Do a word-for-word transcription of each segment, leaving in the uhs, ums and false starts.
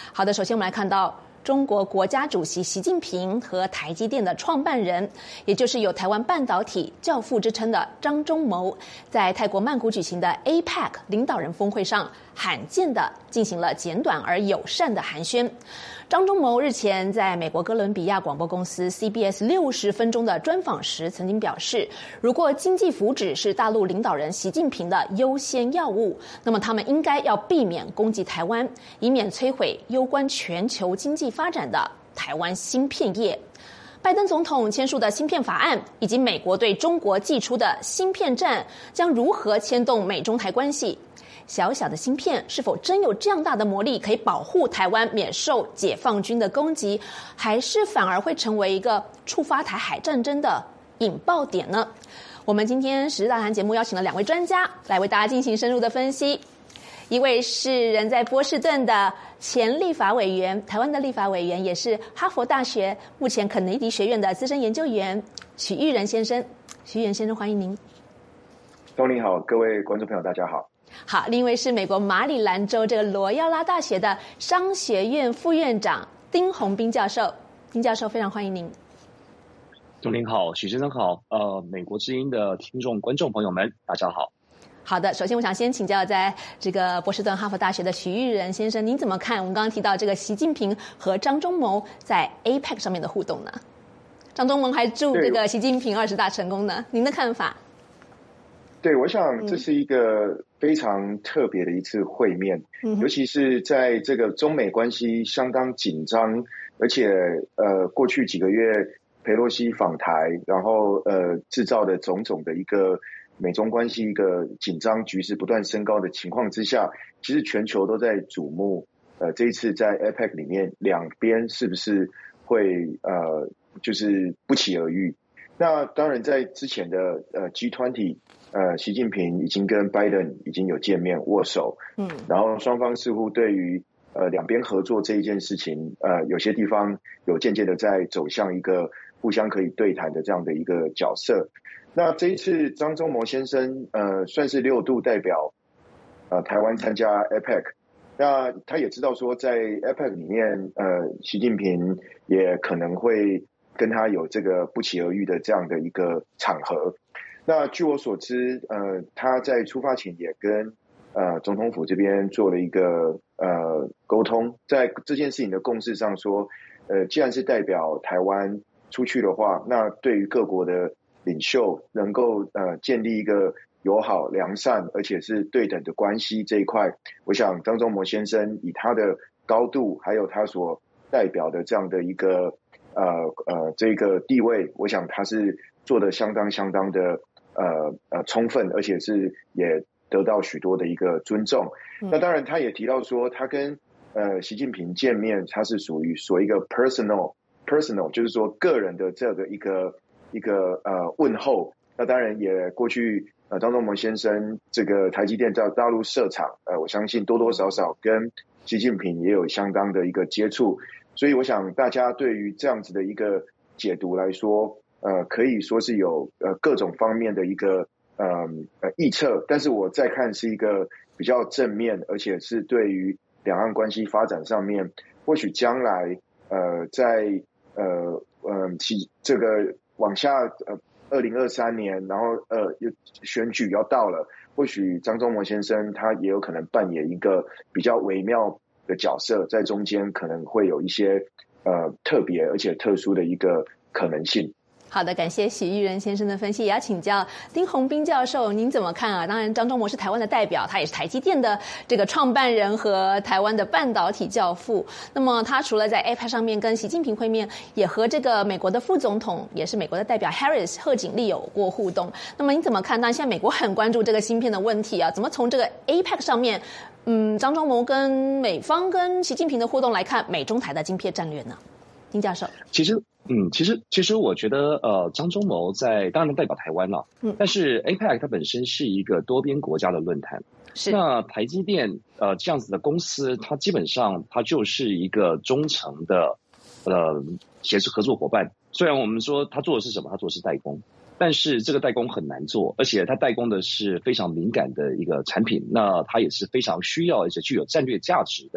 好的，首先我们来看到中国国家主席习近平和台积电的创办人，也就是有台湾半导体教父之称的张忠谋，在泰国曼谷举行的 A P E C 领导人峰会上，罕见的进行了简短而友善的寒暄。张忠谋日前在美国哥伦比亚广播公司 C B S 六十分钟的专访时，曾经表示，如果经济福祉是大陆领导人习近平的优先要务，那么他们应该要避免攻击台湾，以免摧毁攸关全球经济发展的台湾芯片业。拜登总统签署的芯片法案，以及美国对中国祭出的芯片战，将如何牵动美中台关系？小小的芯片是否真有这样大的魔力，可以保护台湾免受解放军的攻击，还是反而会成为一个触发台海战争的引爆点呢？我们今天时事大谈节目邀请了两位专家来为大家进行深入的分析。一位是人在波士顿的前立法委员，台湾的立法委员，也是哈佛大学目前肯尼迪学院的资深研究员许育仁先生。许育仁先生，欢迎您。 东林好，各位观众朋友大家好。 好，另一位是美国马里兰州这个罗耀拉大学的商学院副院长丁宏斌教授。丁教授，非常欢迎您。 东林好，许先生好，呃，美国之音的听众观众朋友们大家好。 好的，首先我想先请教在这个波士顿哈佛大学的许育仁先生，您怎么看我们刚刚提到这个习近平和张忠谋在 A P E C 上面的互动呢？张忠谋还祝这个习近平二十大成功呢，您的看法？ 对，我想这是一个非常特别的一次会面，嗯、尤其是在这个中美关系相当紧张，而且呃过去几个月裴洛西访台，然后呃制造的种种的一个美中关系一个紧张局势不断升高的情况之下，其实全球都在瞩目，呃这一次在 A P E C 里面两边是不是会呃就是不期而遇。那当然在之前的呃 G 二十。呃，习近平已经跟拜登已经有见面握手，嗯，然后双方似乎对于呃两边合作这一件事情，呃，有些地方有渐渐的在走向一个互相可以对谈的这样的一个角色。那这一次张忠谋先生呃算是六度代表呃台湾参加 A P E C， 那他也知道说在 A P E C 里面呃习近平也可能会跟他有这个不期而遇的这样的一个场合。那据我所知，呃，他在出发前也跟呃总统府这边做了一个呃沟通，在这件事情的共识上说，呃，既然是代表台湾出去的话，那对于各国的领袖能够呃建立一个友好、良善而且是对等的关系这一块，我想张忠谋先生以他的高度，还有他所代表的这样的一个呃呃这个地位，我想他是做得相当相当的。呃呃，充分，而且是也得到许多的一个尊重。嗯、那当然，他也提到说，他跟呃习近平见面，他是属于所谓一个 personal personal， 就是说个人的这个一个一个呃问候。那当然也过去呃张忠谋先生这个台积电在大陆设厂，呃，我相信多多少少跟习近平也有相当的一个接触，所以我想大家对于这样子的一个解读来说。呃，可以说是有呃各种方面的一个呃呃臆测，但是我再看是一个比较正面，而且是对于两岸关系发展上面，或许将来呃在呃呃其这个往下呃二零二三年，然后呃选举要到了，或许张忠谋先生他也有可能扮演一个比较微妙的角色，在中间可能会有一些呃特别而且特殊的一个可能性。 好的，感谢许育仁先生的分析，也要请教丁宏斌教授，您怎么看啊？当然，张忠谋是台湾的代表，他也是台积电的这个创办人和台湾的半导体教父。那么，他除了在 A P E C 上面跟习近平会面，也和这个美国的副总统，也是美国的代表 Harris 贺锦丽有过互动。那么，你怎么看？那现在美国很关注这个芯片的问题啊，怎么从这个 A P E C 上面，嗯，张忠谋跟美方跟习近平的互动来看美中台的晶片战略呢？丁教授， 其实。嗯，其实其实我觉得，呃，张忠谋在当然代表台湾了，嗯，但是 A P E C 它本身是一个多边国家的论坛，是那台积电呃这样子的公司，它基本上它就是一个忠诚的呃协助合作伙伴。虽然我们说它做的是什么，它做的是代工，但是这个代工很难做，而且它代工的是非常敏感的一个产品，那它也是非常需要而且具有战略价值的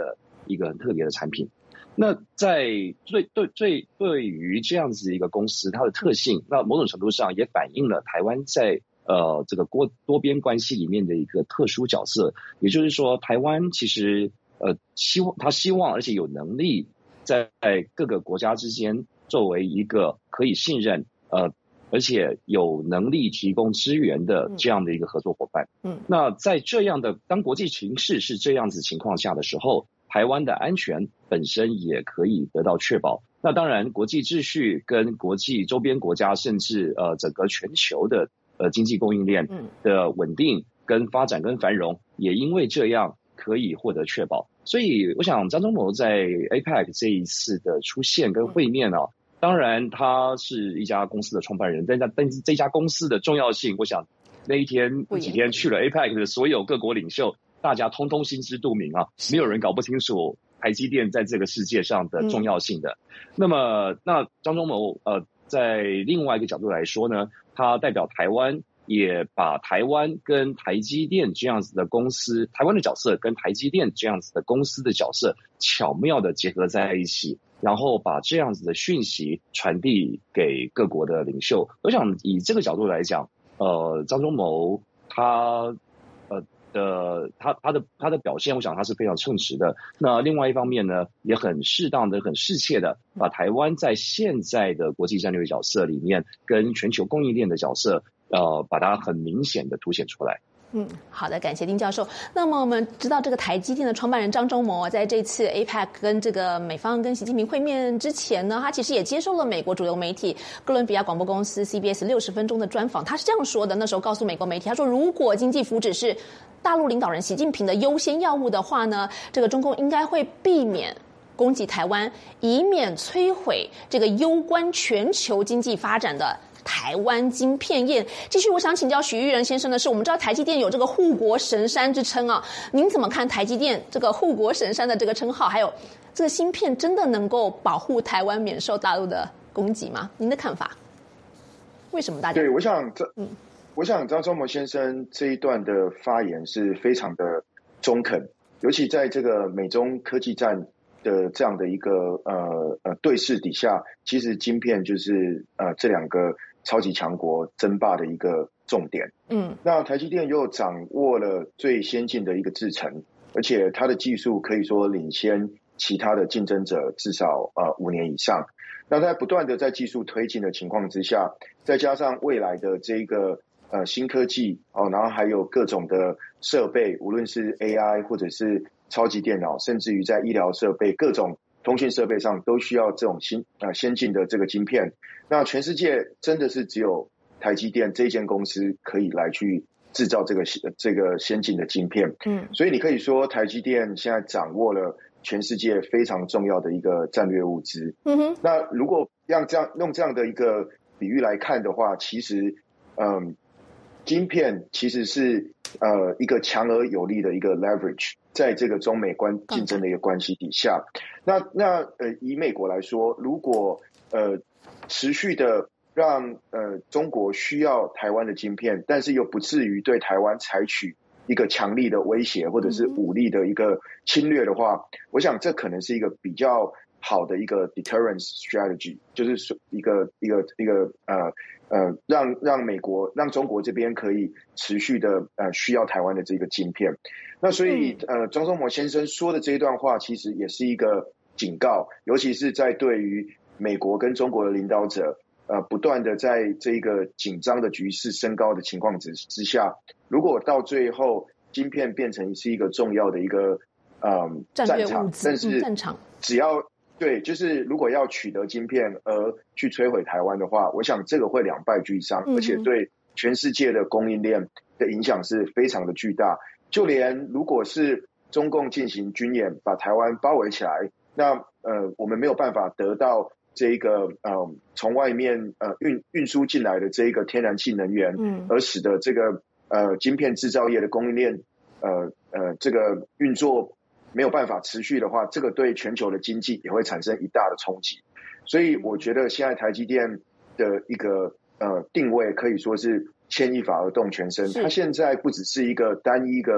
一个很特别的产品。那在对对对对于这样子一个公司，它的特性，那某种程度上也反映了台湾在呃这个多多边关系里面的一个特殊角色。也就是说，台湾其实呃希望他希望而且有能力在各个国家之间作为一个可以信任呃而且有能力提供支援的这样的一个合作伙伴。嗯，那在这样的当国际形势是这样子情况下的时候，台湾的安全本身也可以得到确保。那当然，国际秩序跟国际周边国家，甚至呃整个全球的呃经济供应链的稳定跟发展跟繁荣，也因为这样可以获得确保。所以，我想张忠谋在 A P E C 这一次的出现跟会面呢、啊，当然他是一家公司的创办人，但但是这家公司的重要性，我想那一天那几天去了 A P E C 的所有各国领袖，大家通通心知肚明啊，没有人搞不清楚台积电在这个世界上的重要性的。嗯、那么，那张忠谋呃，在另外一个角度来说呢，他代表台湾，也把台湾跟台积电这样子的公司，台湾的角色跟台积电这样子的公司的角色巧妙的结合在一起，然后把这样子的讯息传递给各国的领袖。我想以这个角度来讲，呃，张忠谋他呃的他他的他的表现，我想他是非常称职的。那另外一方面呢，也很适当的、很适切的把台湾在现在的国际战略角色里面跟全球供应链的角色，呃，把它很明显的凸显出来。 嗯，好的，感谢丁教授。那么我们知道，这个台积电的创办人张忠谋在这次 A P E C 跟这个美方跟习近平会面之前呢，他其实也接受了美国主流媒体哥伦比亚广播公司 C B S 六十分钟的专访。他是这样说的，那时候告诉美国媒体，他说，如果经济福祉是大陆领导人习近平的优先要务的话呢，这个中共应该会避免攻击台湾，以免摧毁这个攸关全球经济发展的台湾晶片业。继续，我想请教许育仁先生的是，我们知道台积电有这个护国神山之称啊，您怎么看台积电这个护国神山的这个称号？还有，这个芯片真的能够保护台湾免受大陆的攻击吗？您的看法？为什么大家？ 对，我想这，嗯，我想张忠谋先生这一段的发言是非常的中肯，尤其在这个美中科技战的这样的一个呃呃对视底下，其实晶片就是呃这两个超级强国争霸的一个重点。嗯，那台积电又掌握了最先进的一个制程，而且它的技术可以说领先其他的竞争者至少呃五年以上。那在不断的在技术推进的情况之下，再加上未来的这个呃新科技哦，然后还有各种的设备，无论是 A I 或者是超级电脑，甚至于在医疗设备、各种通讯设备上都需要这种新呃先进的这个晶片。那全世界真的是只有台积电这间公司可以来去制造这个这个先进的晶片。嗯，所以你可以说台积电现在掌握了全世界非常重要的一个战略物资。嗯哼，那如果让这样用这样的一个比喻来看的话，其实嗯，晶片其实是呃一个强而有力的一个 leverage。在这个中美关竞争的一个关系底下，那那呃以美国来说，如果呃持续的让呃中国需要台湾的晶片，但是又不至于对台湾采取一个强力的威胁或者是武力的一个侵略的话，我想这可能是一个比较好的一个 deterrence strategy， 就是一个一个一个呃呃让让美国让中国这边可以持续的呃需要台湾的这个晶片。那所以呃张忠谋先生说的这一段话其实也是一个警告，尤其是在对于美国跟中国的领导者呃不断的在这个紧张的局势升高的情况之之下，如果到最后晶片变成是一个重要的一个呃战场，但是战场只要对，就是如果要取得晶片而去摧毁台湾的话，我想这个会两败俱伤，而且对全世界的供应链的影响是非常的巨大。就连如果是中共进行军演把台湾包围起来，那呃我们没有办法得到这一个呃从外面呃运运输进来的这一个天然气能源，嗯，而使得这个呃晶片制造业的供应链呃呃这个运作没有办法持续的话，这个对全球的经济也会产生一大的冲击。所以我觉得现在台积电的一个呃定位可以说是牵一发而动全身，它现在不只是一个单一一个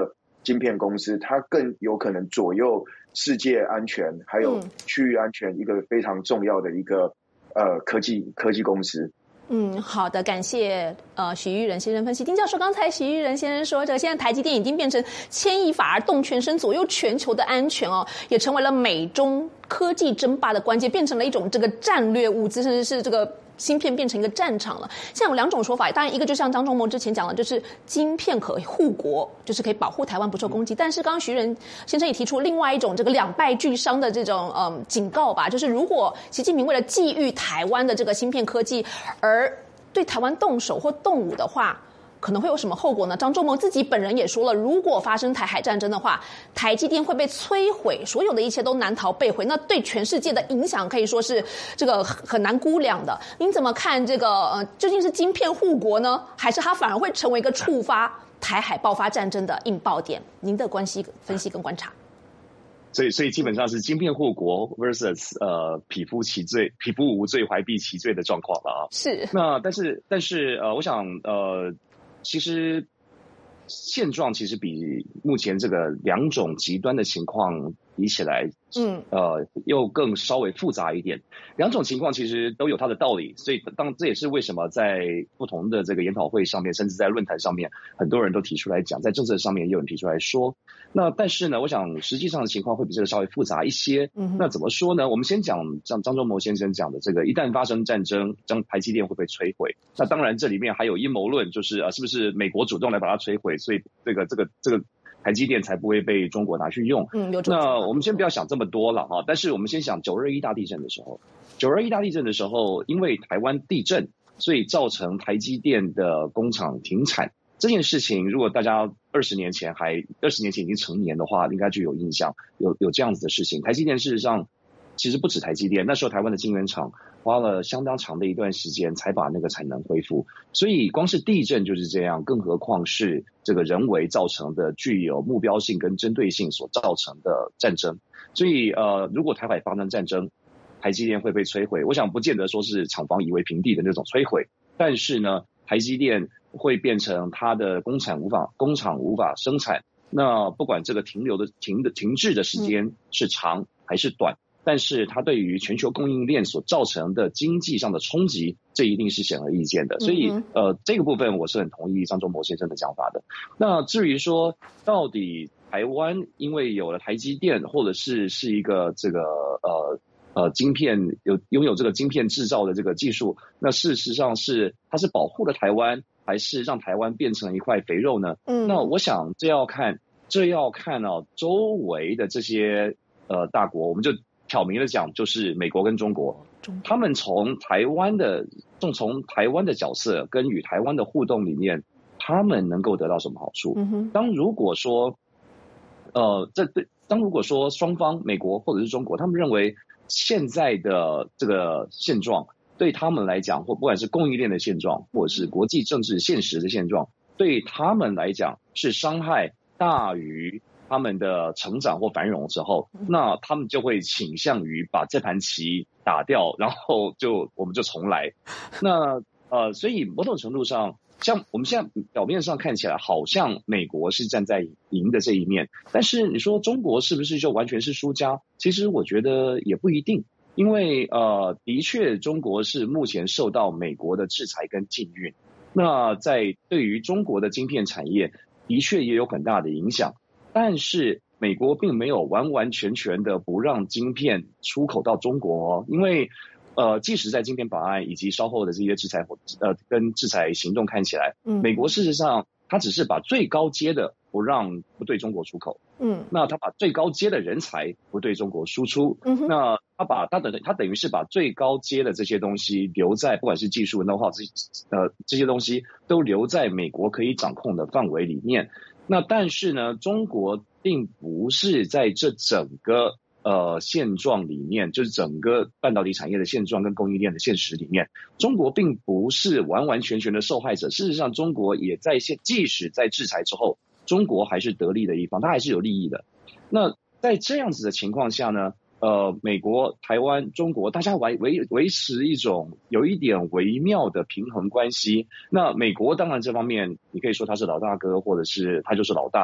晶片公司，它更有可能左右世界安全还有区域安全一个非常重要的一个呃科技科技公司。 嗯，好的，感谢呃许育仁先生分析。丁教授，刚才许育仁先生说，这个现在台积电已经变成牵一发而动全身，左右全球的安全哦，也成为了美中科技争霸的关键，变成了一种这个战略物资，甚至是这个芯片变成一个战场了。现在有两种说法，当然一个就像张忠谋之前讲的，就是晶片可护国，就是可以保护台湾不受攻击。但是刚刚许育仁先生也提出另外一种这个两败俱伤的这种嗯警告吧，就是如果习近平为了觊觎台湾的这个芯片科技而对台湾动手或动武的话，可能会有什么后果呢？张忠谋自己本人也说了，如果发生台海战争的话，台积电会被摧毁，所有的一切都难逃被毁，那对全世界的影响可以说是这个很难估量的。您怎么看这个呃，究竟是晶片护国呢，还是它反而会成为一个触发台海爆发战争的引爆点？您的关系分析跟观察？ 所以，所以基本上是晶片护国 versus 呃匹夫其罪，匹夫无罪，怀璧其罪的状况了啊。 是。 那但是但是呃，我想呃，其实现状其实比目前这个两种极端的情况比起来，嗯，呃，又更稍微复杂一点。两种情况其实都有它的道理，所以当这也是为什么在不同的这个研讨会上面，甚至在论坛上面，很多人都提出来讲，在政策上面也有人提出来说。那但是呢，我想实际上的情况会比这个稍微复杂一些。嗯，那怎么说呢？我们先讲像张忠谋先生讲的这个，一旦发生战争，将台积电会被摧毁。那当然这里面还有阴谋论，就是啊，是不是美国主动来把它摧毁，所以这个这个这个。台积电才不会被中国拿去用。嗯，有那我们先不要想这么多了哈，但是我们先想九二一大地震的时候，九二一大地震的时候，因为台湾地震，所以造成台积电的工厂停产。这件事情，如果大家二十年前还二十年前已经成年的话，应该就有印象，有有这样子的事情。台积电事实上其实不止台积电，那时候台湾的晶圆厂花了相当长的一段时间才把那个产能恢复，所以光是地震就是这样，更何况是这个人为造成的具有目标性跟针对性所造成的战争。所以呃，如果台海发生战争，台积电会被摧毁，我想不见得说是厂房夷为平地的那种摧毁，但是呢，台积电会变成它的工厂无法工厂无法生产，那不管这个停留的停的停滞的时间是长还是短，但是它对于全球供应链所造成的经济上的冲击，这一定是显而易见的。所以呃，这个部分我是很同意张忠谋先生的讲法的。那至于说到底台湾因为有了台积电，或者是是一个这个呃呃晶片有拥有这个晶片制造的这个技术，那事实上是它是保护了台湾，还是让台湾变成一块肥肉呢？嗯，那我想这要看这要看啊周围的这些呃大国，我们就挑明了讲，就是美国跟中国，他们从台湾的从从台湾的角色跟与台湾的互动里面，他们能够得到什么好处？嗯、当如果说，呃，这对当如果说双方美国或者是中国，他们认为现在的这个现状对他们来讲，或不管是供应链的现状，或者是国际政治现实的现状，对他们来讲是伤害大于他们的成长或繁荣之后，那他们就会倾向于把这盘棋打掉，然后就我们就重来。那呃，所以某种程度上，像我们现在表面上看起来好像美国是站在赢的这一面，但是你说中国是不是就完全是输家？其实我觉得也不一定，因为呃，的确中国是目前受到美国的制裁跟禁运，那在对于中国的晶片产业的确也有很大的影响。但是美国并没有完完全全的不让晶片出口到中国哦，因为呃，即使在晶片法案以及稍后的这些制裁呃跟制裁行动看起来，嗯，美国事实上它只是把最高阶的不让不对中国出口，嗯，那他把最高阶的人才不对中国输出，嗯，那他把他等他等于是把最高阶的这些东西留在不管是技术 know-how 这呃这些东西都留在美国可以掌控的范围里面。那但是呢，中国并不是在这整个呃现状里面，就是整个半导体产业的现状跟供应链的现实里面，中国并不是完完全全的受害者。事实上，中国也在现，即使在制裁之后，中国还是得利的一方，它还是有利益的。那在这样子的情况下呢，呃，美国、台湾、中国，大家维维维持一种有一点微妙的平衡关系。那美国当然这方面，你可以说他是老大哥，或者是他就是老大。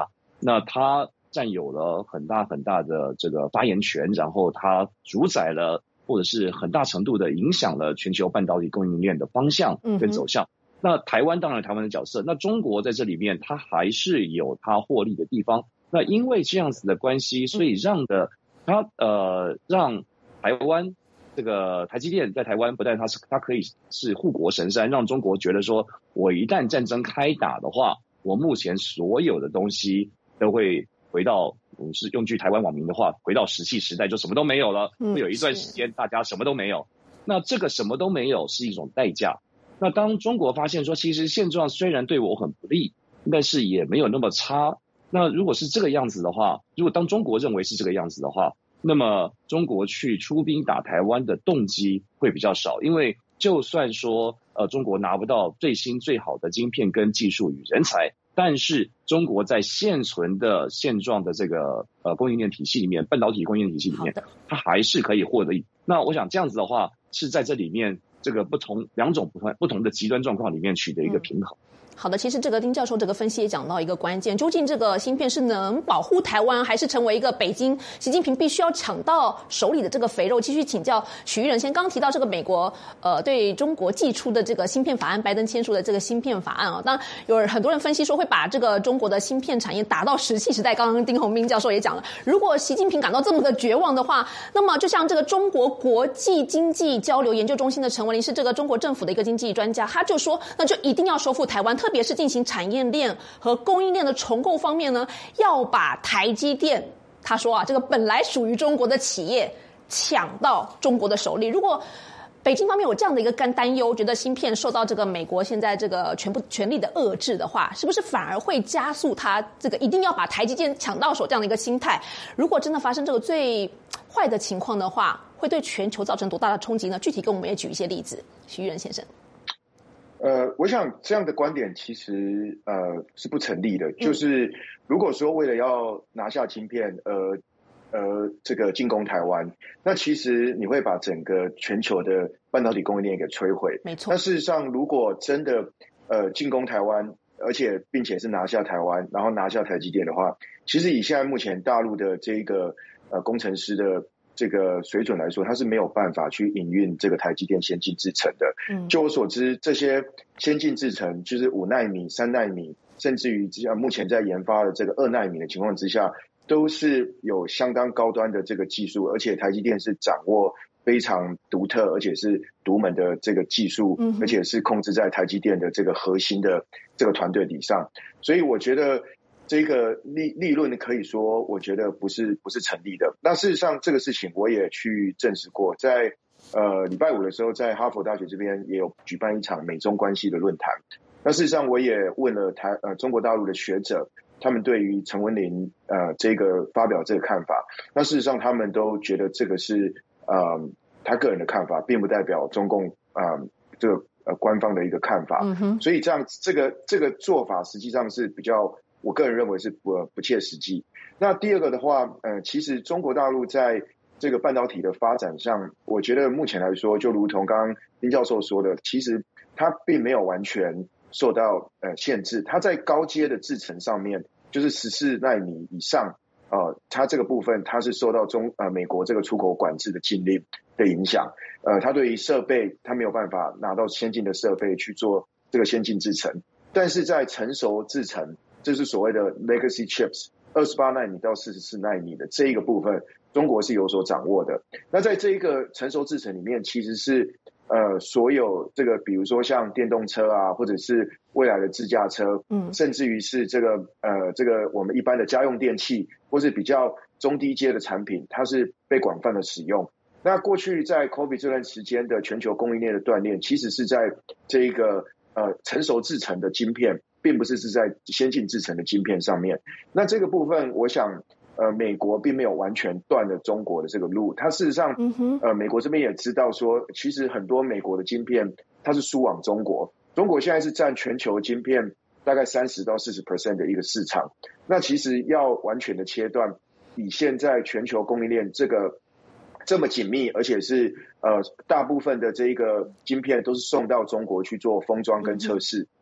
那它占有了很大很大的这个发言权，然后它主宰了或者是很大程度的影响了全球半导体供应链的方向跟走向。嗯、那台湾当然有台湾的角色，那中国在这里面它还是有它获利的地方。那因为这样子的关系，所以让的它呃让台湾这个台积电在台湾不但它是它可以是护国神山，让中国觉得说我一旦战争开打的话，我目前所有的东西都会回到，我们是用句台湾网民的话，回到石器时代，就什么都没有了，会有一段时间大家什么都没有。那这个什么都没有是一种代价。那当中国发现说，其实现状虽然对我很不利，但是也没有那么差。那如果是这个样子的话，如果当中国认为是这个样子的话，那么中国去出兵打台湾的动机会比较少，因为就算说呃中国拿不到最新最好的晶片跟技术与人才，但是中国在现存的现状的这个呃供应链体系里面，半导体供应链体系里面，它还是可以获得。那我想这样子的话，是在这里面这个不同两种不同不同的极端状况里面取得一个平衡。 嗯好的，其实这个丁教授这个分析也讲到一个关键，究竟这个芯片是能保护台湾，还是成为一个北京习近平必须要抢到手里的这个肥肉？继续请教许育仁先，刚提到这个美国呃对中国寄出的这个芯片法案，拜登签署的这个芯片法案啊，当然有很多人分析说会把这个中国的芯片产业打到石器时代。刚刚丁宏斌教授也讲了，如果习近平感到这么的绝望的话，那么就像这个中国国际经济交流研究中心的陈文林是这个中国政府的一个经济专家，他就说那就一定要收复台湾，特别是进行产业链和供应链的重构方面呢，要把台积电，他说啊，这个本来属于中国的企业抢到中国的手里。如果北京方面有这样的一个担担忧，觉得芯片受到这个美国现在这个全部全力的遏制的话，是不是反而会加速他这个一定要把台积电抢到手这样的一个心态？如果真的发生这个最坏的情况的话，会对全球造成多大的冲击呢？具体跟我们也举一些例子，许育仁先生。 呃，我想这样的观点其实呃是不成立的。嗯、就是如果说为了要拿下晶片，呃呃这个进攻台湾，那其实你会把整个全球的半导体供应链给摧毁。 没错。 那事实上，如果真的呃进攻台湾，而且并且是拿下台湾，然后拿下台积电的话，其实以现在目前大陆的这个呃工程师的这个水准来说，它是没有办法去营运这个台积电先进制程的。嗯，就我所知，这些先进制程就是五奈米、三奈米，甚至于目前在研发的这个二奈米的情况之下，都是有相当高端的这个技术，而且台积电是掌握非常独特而且是独门的这个技术，嗯、而且是控制在台积电的这个核心的这个团队底上，所以我觉得这个利利润可以说，我觉得不是不是成立的。那事实上，这个事情我也去证实过，在呃礼拜五的时候，在哈佛大学这边也有举办一场美中关系的论坛。那事实上，我也问了台呃中国大陆的学者，他们对于陈文林呃这个发表这个看法。那事实上，他们都觉得这个是呃他个人的看法，并不代表中共呃这个呃官方的一个看法。嗯哼。所以这样这个这个做法实际上是比较。我个人认为是不不切实际。那第二个的话，呃，其实中国大陆在这个半导体的发展上，我觉得目前来说，就如同刚刚丁教授说的，其实它并没有完全受到呃限制。它在高阶的制程上面，就是十四奈米以上，呃，它这个部分它是受到中呃美国这个出口管制的禁令的影响。呃，它对于设备，它没有办法拿到先进的设备去做这个先进制程，但是在成熟制程。这是所谓的 legacy chips， 二十八奈米到四十四奈米的这一个部分，中国是有所掌握的。那在这一个成熟制程里面，其实是呃所有这个，比如说像电动车啊，或者是未来的自驾车，嗯，甚至于是这个呃这个我们一般的家用电器，或是比较中低阶的产品，它是被广泛的使用。那过去在 COVID 这段时间的全球供应链的锻炼，其实是在这一个呃成熟制程的晶片。并不是是在先进制程的晶片上面。那这个部分，我想，呃，美国并没有完全断了中国的这个路。它事实上，嗯、呃，美国这边也知道说，其实很多美国的晶片它是输往中国。中国现在是占全球晶片大概三十到四十 percent 的一个市场。那其实要完全的切断，以现在全球供应链这个这么紧密，而且是呃大部分的这个晶片都是送到中国去做封装跟测试。嗯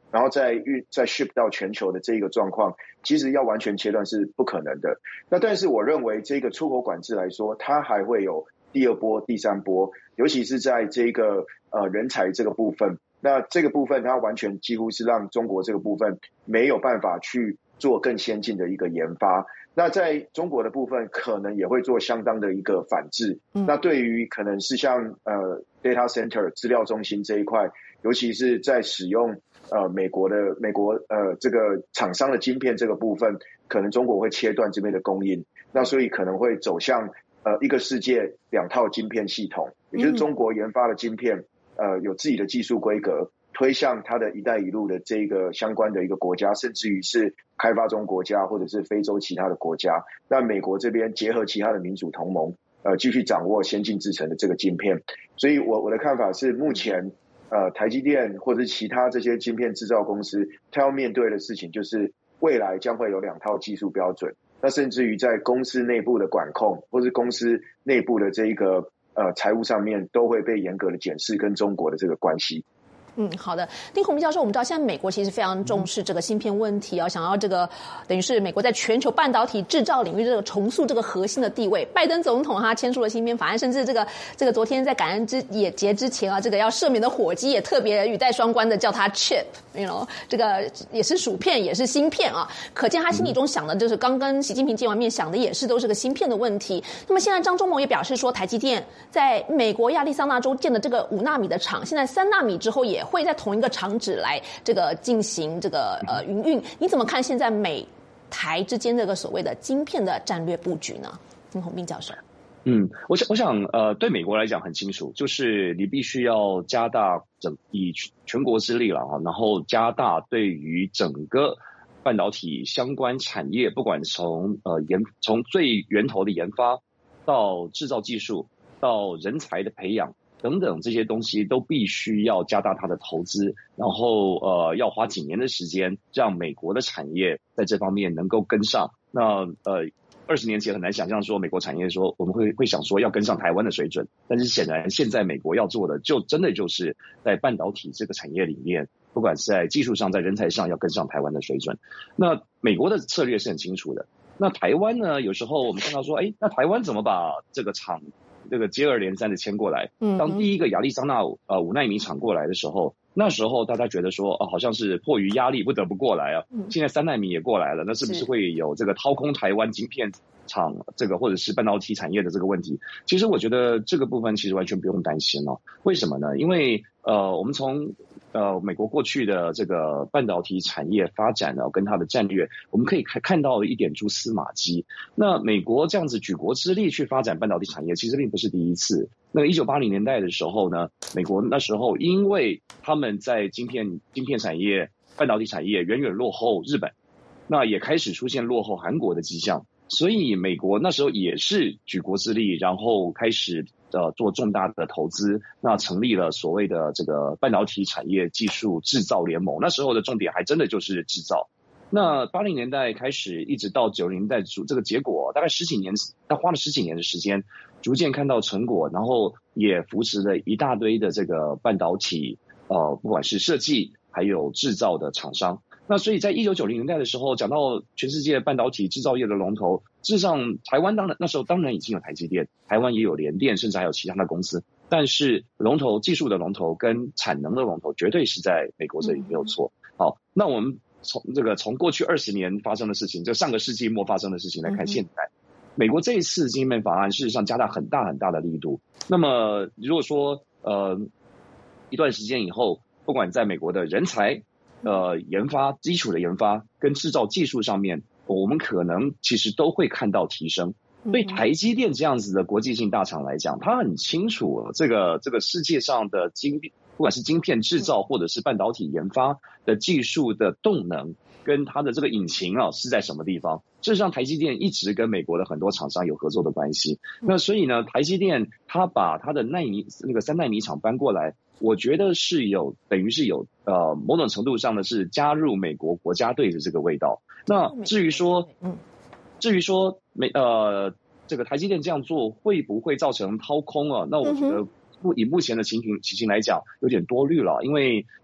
然后再运再 ship 到全球的这一个状况，其实要完全切断是不可能的。那但是我认为这个出口管制来说，它还会有第二波、第三波，尤其是在这个呃人才这个部分。那这个部分它完全几乎是让中国这个部分没有办法去做更先进的一个研发。那在中国的部分可能也会做相当的一个反制。嗯、那对于可能是像呃 data center 资料中心这一块，尤其是在使用呃美国的美国呃这个厂商的晶片这个部分，可能中国会切断这边的供应。那所以可能会走向呃一个世界两套晶片系统，也就是中国研发的晶片呃有自己的技术规格，推向它的一带一路的这个相关的一个国家，甚至于是开发中国家或者是非洲其他的国家。那美国这边结合其他的民主同盟，呃，继续掌握先进制程的这个晶片。所以我我的看法是，目前呃台积电或者是其他这些晶片制造公司，它要面对的事情就是未来将会有两套技术标准。那甚至于在公司内部的管控，或是公司内部的这一个呃财务上面，都会被严格的检视跟中国的这个关系。 嗯，好的，丁宏斌教授，我们知道现在美国其实非常重视这个芯片问题啊，想要这个等于是美国在全球半导体制造领域这个重塑这个核心的地位。拜登总统他签署了芯片法案，甚至这个这个昨天在感恩之也节之前啊，这个要赦免的火鸡也特别语带双关的叫它 chip，you know， 这个也是薯片也是芯片啊，可见他心里中想的就是刚跟习近平见完面想的也是都是个芯片的问题。那么现在张忠谋也表示说，台积电在美国亚利桑那州建的这个五纳米的厂，现在三纳米之后也会在同一个厂址来这个进行这个呃营运，你怎么看现在美台之间这个所谓的晶片的战略布局呢？丁宏斌教授。 嗯，我想我想呃，对美国来讲很清楚，就是你必须要加大整以全国之力了啊，然后加大对于整个半导体相关产业，不管从呃研从最源头的研发到制造技术到人才的培养等等这些东西都必须要加大它的投资，然后呃要花几年的时间，让美国的产业在这方面能够跟上。那呃二十年前很难想象说美国产业说我们会会想说要跟上台湾的水准，但是显然现在美国要做的就真的就是在半导体这个产业里面，不管是在技术上在人才上要跟上台湾的水准。那美国的策略是很清楚的。那台湾呢，有时候我们看到说，哎，那台湾怎么把这个厂这个接二连三的迁过来？当第一个亚利桑那呃五奈米厂过来的时候，那时候大家觉得说，哦，好像是迫于压力不得不过来啊。现在三奈米也过来了，那是不是会有这个掏空台湾晶片厂这个或者是半导体产业的这个问题？其实我觉得这个部分其实完全不用担心哦。为什么呢？因为呃，我们从呃美国过去的这个半导体产业发展呢，跟它的战略，我们可以看看到一点蛛丝马迹。那美国这样子举国之力去发展半导体产业，其实并不是第一次。那一九八零年代的时候呢，美国那时候因为他们在晶片晶片产业、半导体产业远远落后日本，那也开始出现落后韩国的迹象。所以美国那时候也是举国之力，然后开始呃做重大的投资，那成立了所谓的这个半导体产业技术制造联盟。那时候的重点还真的就是制造。那八零年代开始一直到九零年代，这个结果大概十几年，他花了十几年的时间，逐渐看到成果，然后也扶持了一大堆的这个半导体呃不管是设计还有制造的厂商。那所以在一九九零年代的时候，讲到全世界半导体制造业的龙头，事实上台湾当然那时候当然已经有台积电，台湾也有联电，甚至还有其他的公司，但是龙头技术的龙头跟产能的龙头绝对是在美国这里，没有错。好，那我们从这个从过去二十年发生的事情，就上个世纪末发生的事情来看现在，美国这一次晶片法案事实上加大很大很大的力度。那么如果说呃一段时间以后，不管在美国的人才呃，研发基础的研发跟制造技术上面，我们可能其实都会看到提升。对台积电这样子的国际性大厂来讲，它很清楚这个这个世界上的晶不管是晶片制造或者是半导体研发的技术的动能跟它的这个引擎啊是在什么地方。事实上台积电一直跟美国的很多厂商有合作的关系，那所以呢台积电它把它的奈米那个三奈米厂搬过来，我觉得是有等于是有呃某种程度上的是加入美国国家队的这个味道。那至于说至于说美呃这个台积电这样做会不会造成掏空啊，那我觉得以目前的情形情形来讲有点多虑了。因为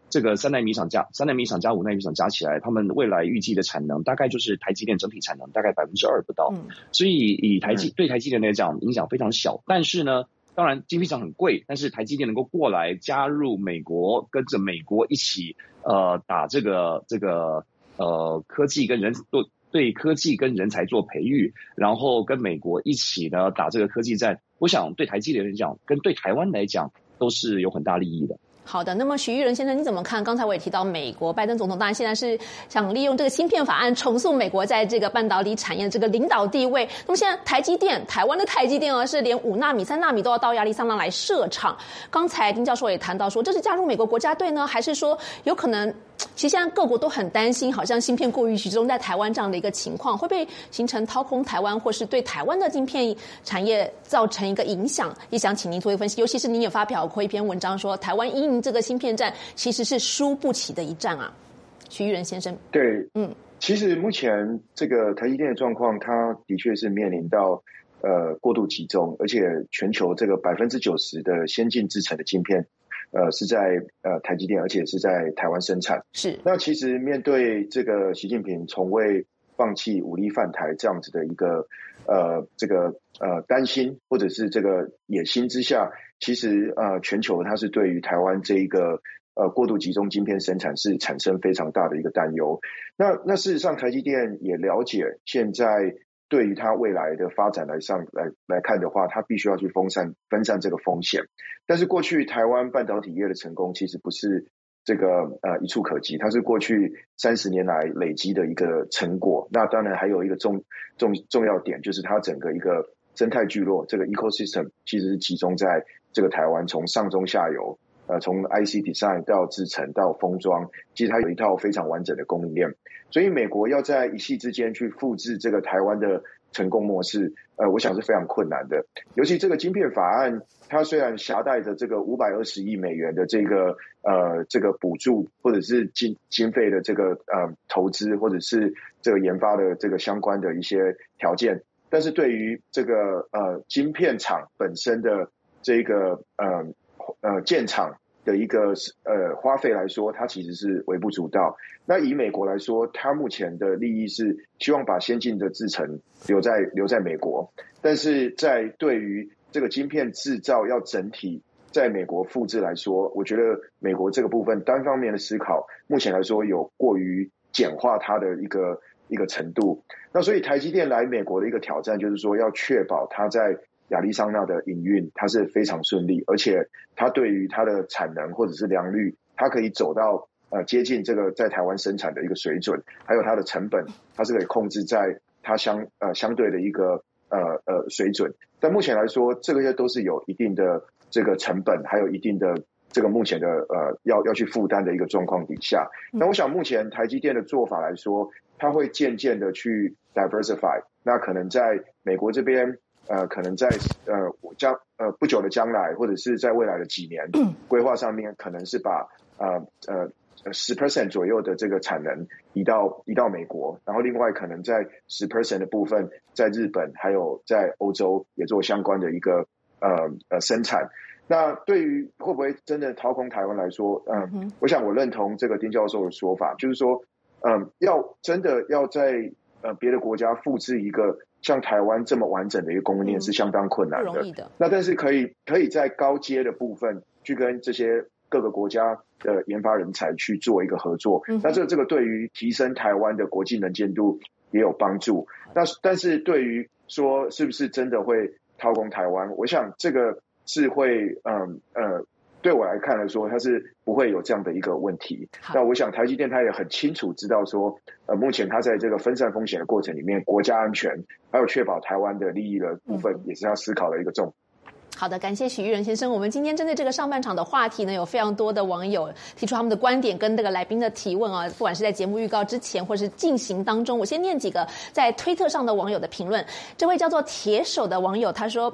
这个三奈米厂加三奈米厂加五奈米厂加起来，他们未来预计的产能大概就是台积电整体产能大概百分之二不到，嗯、所以以台积对台积电来讲影响非常小。但是呢，当然晶片厂很贵，但是台积电能够过来加入美国，跟着美国一起呃打这个这个呃科技跟人对对科技跟人才做培育，然后跟美国一起呢打这个科技战，我想对台积电来讲，跟对台湾来讲都是有很大利益的。 好的，那么许育仁先生你怎么看？刚才我也提到美国拜登总统当然现在是想利用这个芯片法案重塑美国在这个半导体产业的这个领导地位。那么现在台积电，台湾的台积电啊，是连五纳米、三纳米都要到亚利桑那来设厂。刚才丁教授也谈到说，这是加入美国国家队呢，还是说有可能？其实现在各国都很担心，好像芯片过于集中在台湾这样的一个情况，会不会形成掏空台湾，或是对台湾的晶片产业造成一个影响？也想请您做一个分析，尤其是您也发表过一篇文章说，台湾因应这个芯片战其实是输不起的一战啊。许育仁先生， 对，嗯，其实目前这个台积电的状况，它的确是面临到呃过度集中，而且全球这个百分之九十的先进制程的晶片。呃，是在呃台积电，而且是在台湾生产。 是。 那其实面对这个习近平从未放弃武力犯台这样子的一个呃这个呃担心或者是这个野心之下，其实呃全球它是对于台湾这一个呃过度集中晶片生产是产生非常大的一个担忧。那那事实上，台积电也了解现在。对于它未来的发展来上来来看的话，它必须要去分散分散这个风险。但是过去台湾半导体业的成功，其实不是这个呃一触可及，它是过去三十年来累积的一个成果。那当然还有一个重重重要点，就是它整个一个生态聚落，这个 ecosystem 其实是集中在这个台湾，从上中下游。呃，从 I C design 到制程到封装，其实它有一套非常完整的供应链。所以美国要在一夕之间去复制这个台湾的成功模式，呃，我想是非常困难的。尤其这个晶片法案，它虽然携带着这个五百二十亿美元的这个呃这个补助，或者是经经费的这个呃投资，或者是这个研发的这个相关的一些条件，但是对于这个呃晶片厂本身的这个呃。呃，建厂的一个呃花费来说，它其实是微不足道。那以美国来说，它目前的利益是希望把先进的制程留在留在美国，但是在对于这个晶片制造要整体在美国复制来说，我觉得美国这个部分单方面的思考，目前来说有过于简化它的一个一个程度。那所以台积电来美国的一个挑战，就是说要确保它在亚利桑那的营运它是非常顺利，而且它对于它的产能或者是良率，它可以走到呃接近这个在台湾生产的一个水准，还有它的成本，它是可以控制在它相呃相对的一个呃呃水准。但目前来说，这个些都是有一定的这个成本，还有一定的这个目前的呃要要去负担的一个状况底下。那我想目前台积电的做法来说，它会渐渐的去 diversify， 那可能在美国这边。呃，可能在呃将呃不久的将来，或者是在未来的几年规划上面，可能是把呃呃十 percent 左右的这个产能移到移到美国，然后另外可能在十 percent 的部分，在日本还有在欧洲也做相关的一个呃呃生产。那对于会不会真的掏空台湾来说，嗯、呃，我想我认同这个丁教授的说法，就是说，嗯、呃，要真的要在呃别的国家复制一个。像台湾这么完整的一个供应链是相当困难的， 嗯、不容易的。 那但是可以可以在高阶的部分去跟这些各个国家的研发人才去做一个合作，嗯、那这这个对于提升台湾的国际能见度也有帮助。那但是对于说是不是真的会掏空台湾，我想这个是会嗯呃。对我来看来说，它是不会有这样的一个问题。那我想台积电它也很清楚知道说，呃，目前它在这个分散风险的过程里面，国家安全还有确保台湾的利益的部分，也是要思考的一个重点。 好的，感谢许育仁先生。我们今天针对这个上半场的话题呢，有非常多的网友提出他们的观点跟这个来宾的提问啊，不管是在节目预告之前或是进行当中，我先念几个在推特上的网友的评论。这位叫做铁手的网友他说，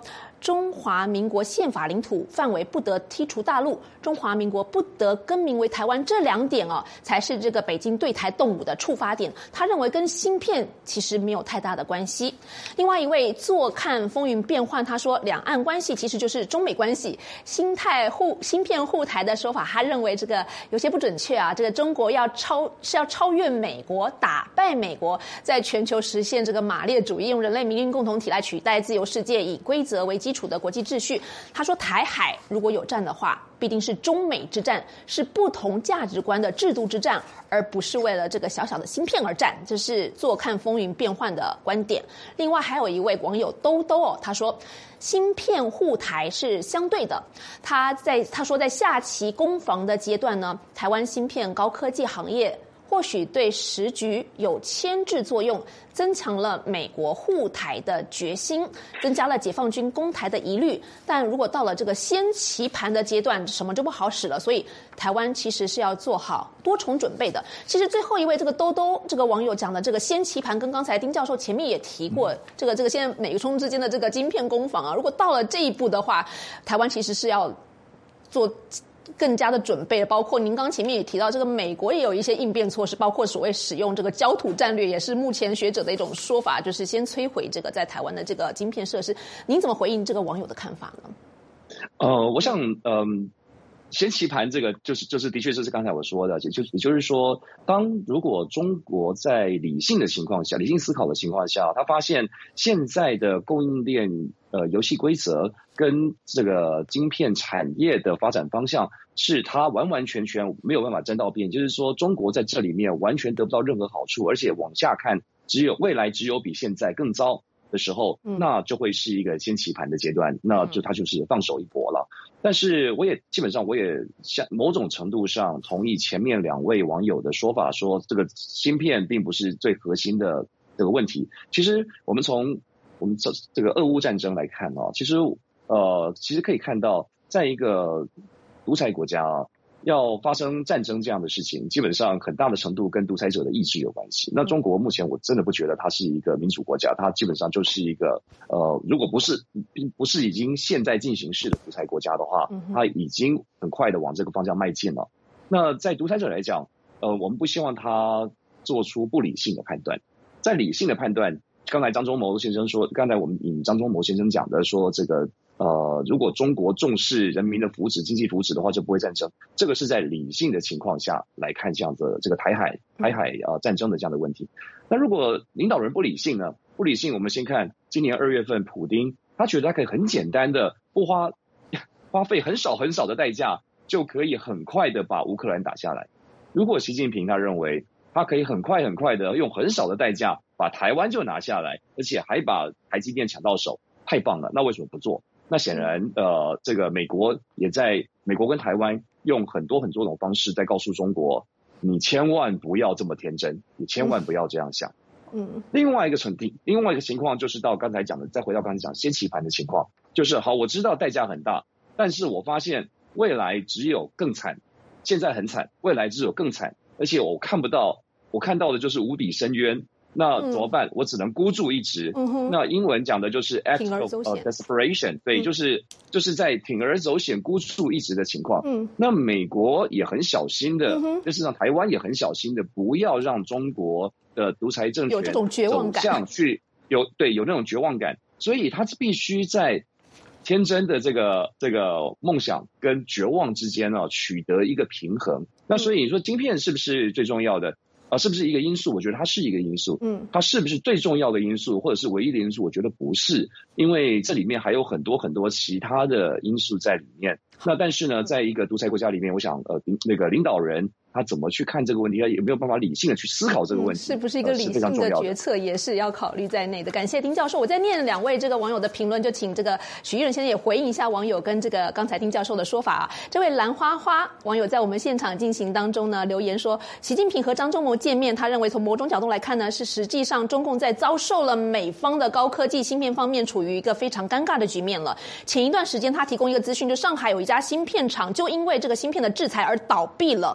中华民国宪法领土范围不得剔除大陆，中华民国不得更名为台湾，这两点哦，才是这个北京对台动武的触发点。他认为跟芯片其实没有太大的关系。另外一位坐看风云变幻，他说两岸关系其实就是中美关系，芯态护芯片护台的说法，他认为这个有些不准确啊。这个中国要超是要超越美国，打败美国，在全球实现这个马列主义，用人类命运共同体来取代自由世界以规则为基础的国际秩序。他说台海如果有战的话，必定是中美之战，是不同价值观的制度之战，而不是为了这个小小的芯片而战。这是坐看风云变幻的观点。另外还有一位网友兜兜哦，他说芯片护台是相对的。他在他说在下棋攻防的阶段呢，台湾芯片高科技行业或许对时局有牵制作用，增强了美国护台的决心，增加了解放军攻台的疑虑。但如果到了这个先棋盘的阶段，什么就不好使了。所以台湾其实是要做好多重准备的。其实最后一位这个兜兜这个网友讲的这个先棋盘，跟刚才丁教授前面也提过，这个这个现在美中之间的这个晶片攻防啊，如果到了这一步的话，台湾其实是要做更加的准备，包括您刚前面也提到，这个美国也有一些应变措施，包括所谓使用这个焦土战略，也是目前学者的一种说法，就是先摧毁这个在台湾的这个晶片设施。您怎么回应这个网友的看法呢？ 呃，我想，嗯、呃，先棋盘这个就是就是的确就是刚才我说的，也就也就是说，当如果中国在理性的情况下、理性思考的情况下，他发现现在的供应链呃游戏规则跟这个晶片产业的发展方向是他完完全全没有办法争到边，就是说中国在这里面完全得不到任何好处，而且往下看，只有未来只有比现在更糟的时候，那就会是一个先棋盘的阶段，那就他就是放手一搏了。但是我也基本上我也像某种程度上同意前面两位网友的说法，说这个芯片并不是最核心的这个问题。其实我们从我们这这个俄乌战争来看啊，其实呃其实可以看到，在一个独裁国家啊，要发生战争这样的事情，基本上很大的程度跟独裁者的意志有关系。那中国目前我真的不觉得它是一个民主国家，它基本上就是一个呃，如果不是并不是已经现在进行式的独裁国家的话，它已经很快的往这个方向迈进了。那在独裁者来讲，呃，我们不希望他做出不理性的判断，在理性的判断，刚才张忠谋先生说，刚才我们引张忠谋先生讲的说这个。呃，如果中国重视人民的福祉、经济福祉的话，就不会战争。这个是在理性的情况下来看这样的这个台海台海呃战争的这样的问题。那如果领导人不理性呢？不理性，我们先看今年二月份，普丁他觉得他可以很简单的不花花费很少很少的代价，就可以很快的把乌克兰打下来。如果习近平他认为他可以很快很快的用很少的代价把台湾就拿下来，而且还把台积电抢到手，太棒了，那为什么不做？那显然，呃，这个美国也在美国跟台湾用很多很多种方式在告诉中国，你千万不要这么天真，你千万不要这样想。嗯，另外一个程度，另外一个情况就是到刚才讲的，再回到刚才讲先棋盘的情况，就是好，我知道代价很大，但是我发现未来只有更惨，现在很惨，未来只有更惨，而且我看不到，我看到的就是无底深渊。那怎么办？嗯、我只能孤注一掷。嗯、那英文讲的就是 act of、uh, desperation， 对，嗯、就是就是在铤而走险、孤注一掷的情况。嗯，那美国也很小心的，嗯、事实上台湾也很小心的，不要让中国的独裁政权有这种绝望感， 走向去有对有那种绝望感，所以他必须在天真的这个这个梦想跟绝望之间呢、啊、取得一个平衡。那所以你说晶片是不是最重要的？啊，是不是一个因素？我觉得它是一个因素。嗯，它是不是最重要的因素，或者是唯一的因素？我觉得不是，因为这里面还有很多很多其他的因素在里面。那但是呢，在一个独裁国家里面，我想呃，那个领导人他怎么去看这个问题，他有没有办法理性的去思考这个问题， 嗯、是不是一个理性的决策，也是要考虑在内的。感谢丁教授，我再念两位这个网友的评论，就请这个许毅仁先生也回应一下网友跟这个刚才丁教授的说法啊。这位兰花花网友在我们现场进行当中呢留言说，习近平和张忠谋见面，他认为从某种角度来看呢，是实际上中共在遭受了美方的高科技芯片方面处于一个非常尴尬的局面了。前一段时间他提供一个资讯，就上海有一家芯片厂就因为这个芯片的制裁而倒闭了。中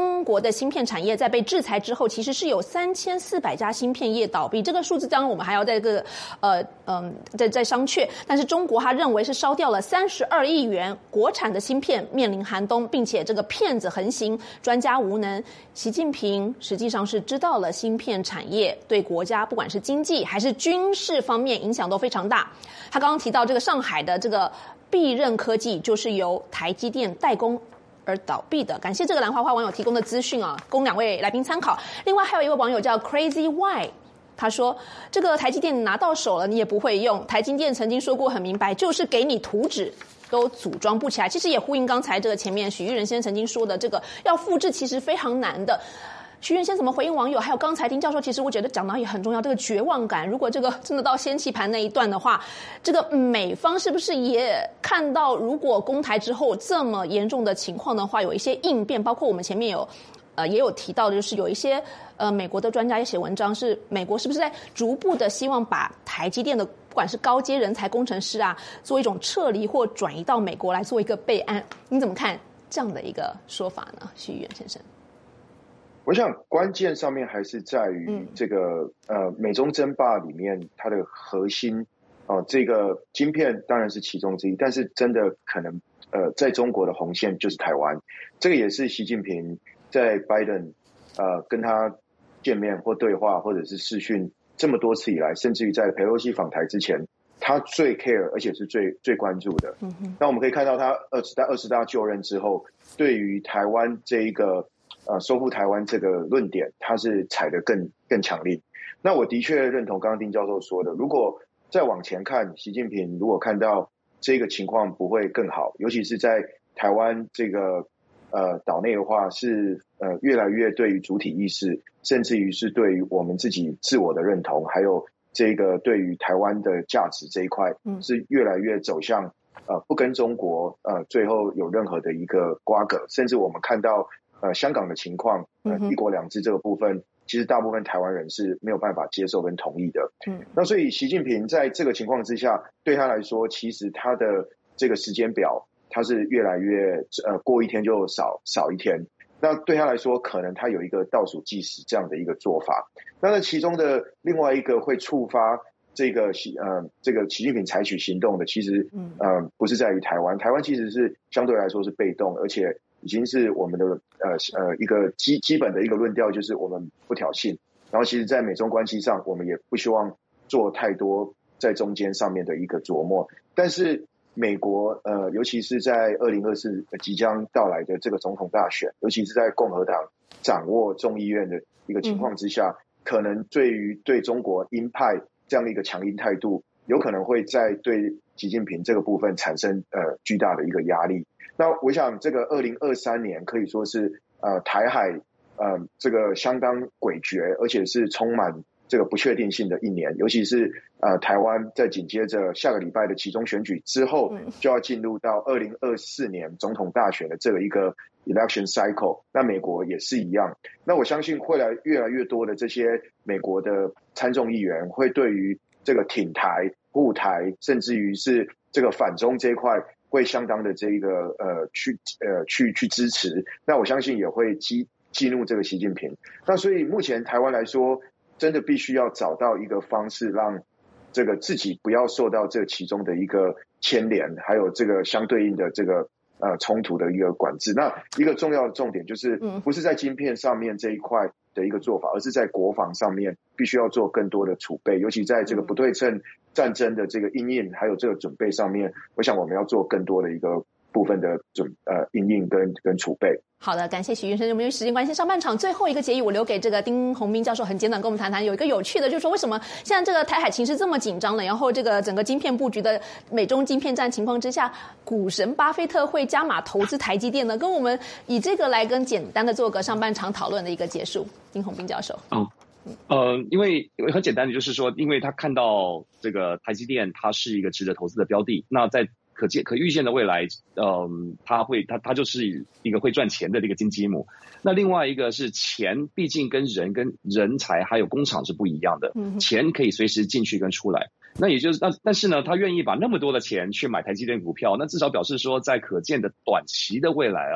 中国的芯片产业在被制裁之后，其实是有三千四百家芯片业倒闭。这个数字当然我们还要在这个呃嗯在在商榷，但是中国他认为是烧掉了三十二亿元国产的芯片面临寒冬，并且这个骗子横行，专家无能。习近平实际上是知道了芯片产业对国家不管是经济还是军事方面影响都非常大。他刚刚提到这个上海的这个必任科技就是由台积电代工而倒闭的。感谢这个蓝花花网友提供的资讯啊，供两位来宾参考。另外还有一位网友叫 Crazy Y， 他说这个台积电拿到手了你也不会用，台积电曾经说过很明白，就是给你图纸都组装不起来。其实也呼应刚才这个前面许玉仁先生曾经说的，这个要复制其实非常难的。徐元先怎么回应网友？还有刚才丁教授，其实我觉得讲到也很重要，这个绝望感。如果这个真的到掀起盘那一段的话，这个美方是不是也看到，如果攻台之后这么严重的情况的话，有一些应变？包括我们前面有呃也有提到的，就是有一些呃美国的专家也写文章，是美国是不是在逐步的希望把台积电的不管是高阶人才工程师啊，做一种撤离或转移到美国来做一个备案？你怎么看这样的一个说法呢，徐元先生？ 我想关键上面还是在于这个、嗯、呃美中争霸里面它的核心哦、呃，这个晶片当然是其中之一，但是真的可能呃在中国的红线就是台湾，这个也是习近平在拜登呃跟他见面或对话或者是视讯这么多次以来，甚至于在裴洛西访台之前，他最 care 而且是最最关注的。嗯哼，那我们可以看到他二十大二十大就任之后，对于台湾这一个。呃，收复台湾这个论点，它是踩得更更强力。那我的确认同刚刚丁教授说的，如果再往前看，习近平如果看到这个情况不会更好，尤其是在台湾这个呃岛内的话，是呃越来越对于主体意识，甚至于是对于我们自己自我的认同，还有这个对于台湾的价值这一块，是越来越走向呃不跟中国呃最后有任何的一个瓜葛，甚至我们看到。呃，香港的情况，呃，一国两制这个部分，其实大部分台湾人是没有办法接受跟同意的。嗯，那所以习近平在这个情况之下，对他来说，其实他的这个时间表，他是越来越呃过一天就少少一天。那对他来说，可能他有一个倒数计时这样的一个做法。那在其中的另外一个会触发这个习呃这个习近平采取行动的，其实呃不是在于台湾，台湾其实是相对来说是被动，而且。已经是我们的呃呃一个基基本的一个论调，就是我们不挑衅。然后，其实，在美中关系上，我们也不希望做太多在中间上面的一个琢磨。但是，美国呃，尤其是在二零二四即将到来的这个总统大选，尤其是在共和党掌握众议院的一个情况之下，嗯、可能对于对中国鹰派这样的一个强硬态度，有可能会在对习近平这个部分产生呃巨大的一个压力。那我想，这个二零二三年可以说是呃台海呃这个相当诡谲，而且是充满这个不确定性的一年。尤其是呃台湾在紧接着下个礼拜的期中选举之后，就要进入到二零二四年总统大选的这个一个 election cycle。那美国也是一样。那我相信会来越来越多的这些美国的参众议员会对于这个挺台、护台，甚至于是这个反中这一块。会相当的这个呃去呃去去支持，那我相信也会激激怒这个习近平。那所以目前台湾来说，真的必须要找到一个方式，让这个自己不要受到这其中的一个牵连，还有这个相对应的这个呃冲突的一个管制。那一个重要的重点就是，不是在晶片上面这一块的一个做法，而是在国防上面必须要做更多的储备，尤其在这个不对称战争的这个因应还有这个准备上面，我想我们要做更多的一个部分的准呃因应跟跟储备。 好的，感谢许医生。我们因为时间关系，上半场最后一个结语我留给这个丁宏斌教授，很简短跟我们谈谈。有一个有趣的，就是说为什么现在这个台海情势这么紧张了，然后这个整个晶片布局的美中晶片战情况之下，股神巴菲特会加码投资台积电呢？跟我们以这个来跟简单的做个上半场讨论的一个结束。丁宏斌教授。 哦。呃，因为很简单的就是说，因为他看到这个台积电，它是一个值得投资的标的。那在可见可预见的未来，嗯、呃，它会它它就是一个会赚钱的这个金鸡母。那另外一个是钱，毕竟跟人跟人才还有工厂是不一样的，钱可以随时进去跟出来。那也就是那但是呢，他愿意把那么多的钱去买台积电股票，那至少表示说，在可见的短期的未来啊。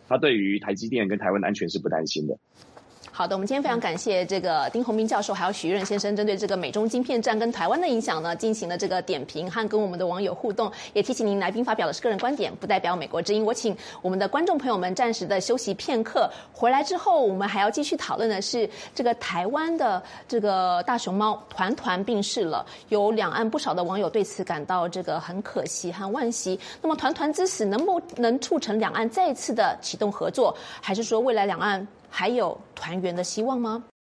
他对于台积电跟台湾的安全是不担心的。 好的，我们今天非常感谢这个丁宏明教授还有许润先生针对这个美中晶片战跟台湾的影响呢进行了这个点评和跟我们的网友互动，也提醒您来宾发表的是个人观点，不代表美国之音。我请我们的观众朋友们暂时的休息片刻，回来之后我们还要继续讨论的是这个台湾的这个大熊猫团团病逝了，有两岸不少的网友对此感到这个很可惜和惋惜。那么团团之死能不能促成两岸再次的启动合作，还是说未来两岸还有团圆的希望吗？